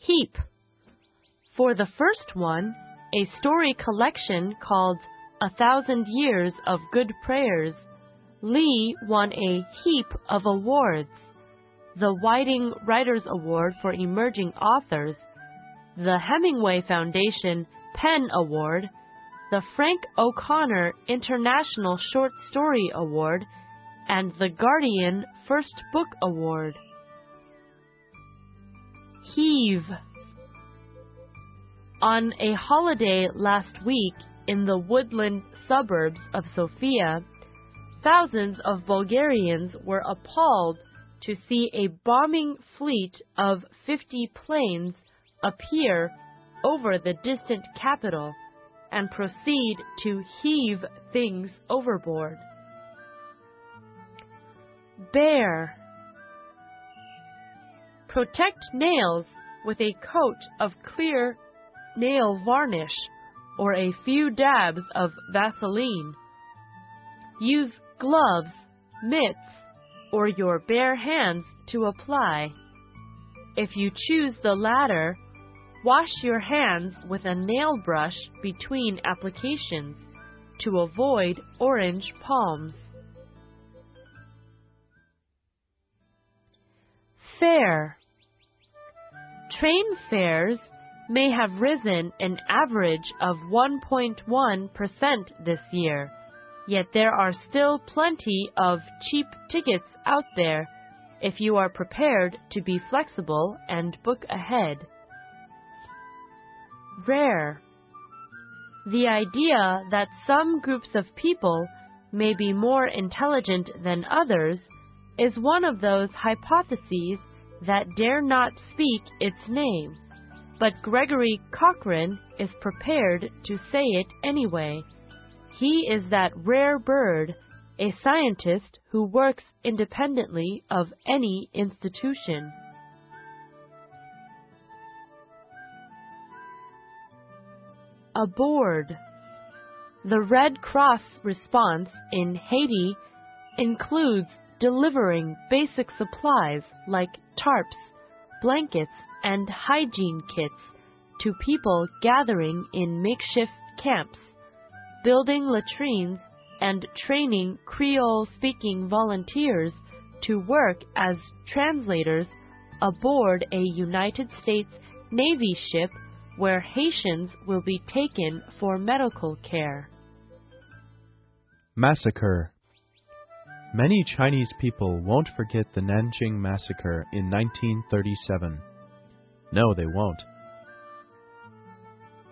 heap. For the first one, a story collection called 1,000 Years of Good Prayers, Lee won a heap of awards: the Whiting Writers Award for Emerging Authors, the Hemingway Foundation Pen Award, the Frank O'Connor International Short Story Award, and the Guardian First Book Award. Heave. On a holiday last week in the woodland suburbs of Sofia, thousands of Bulgarians were appalled to see a bombing fleet of 50 planes appear over the distant capital and proceed to heave things overboard. Bear. Protect nails with a coat of clear nail varnish or a few dabs of Vaseline. Use gloves, mitts, or your bare hands to apply. If you choose the latter, wash your hands with a nail brush between applications to avoid orange palms. Fare. Train fares may have risen an average of 1.1% this year, yet there are still plenty of cheap tickets out there if you are prepared to be flexible and book ahead. Rare. The idea that some groups of people may be more intelligent than others is one of those hypotheses that dare not speak its name, but Gregory Cochrane is prepared to say it anyway. He is that rare bird, a scientist who works independently of any institution. Aboard. The Red Cross response in Haiti includes delivering basic supplies like tarps, blankets, and hygiene kits to people gathering in makeshift camps, building latrines, and training Creole-speaking volunteers to work as translators aboard a United States Navy ship where Haitians will be taken for medical care. Massacre. Many Chinese people won't forget the Nanjing Massacre in 1937. No, they won't.